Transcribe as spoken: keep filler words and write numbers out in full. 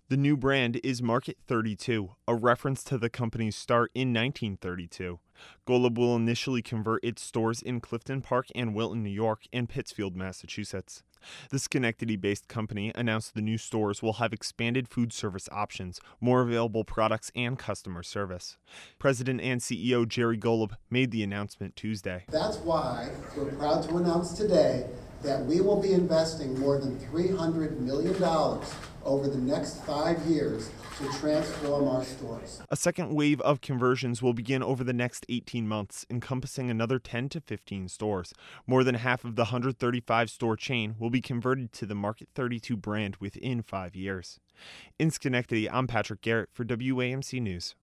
The new brand is Market thirty-two, a reference to the company's start in nineteen thirty-two. Golub will initially convert its stores in Clifton Park and Wilton, New York, and Pittsfield, Massachusetts. The Schenectady-based company announced the new stores will have expanded food service options, more available products, and customer service. President and C E O Jerry Golub made the announcement Tuesday. That's why we're proud to announce today that we will be investing more than three hundred million dollars over the next five years to transform our stores. A second wave of conversions will begin over the next eighteen months, encompassing another ten to fifteen stores. More than half of the one hundred thirty-five store chain will be converted to the Market thirty-two brand within five years. In Schenectady, I'm Patrick Garrett for W A M C News.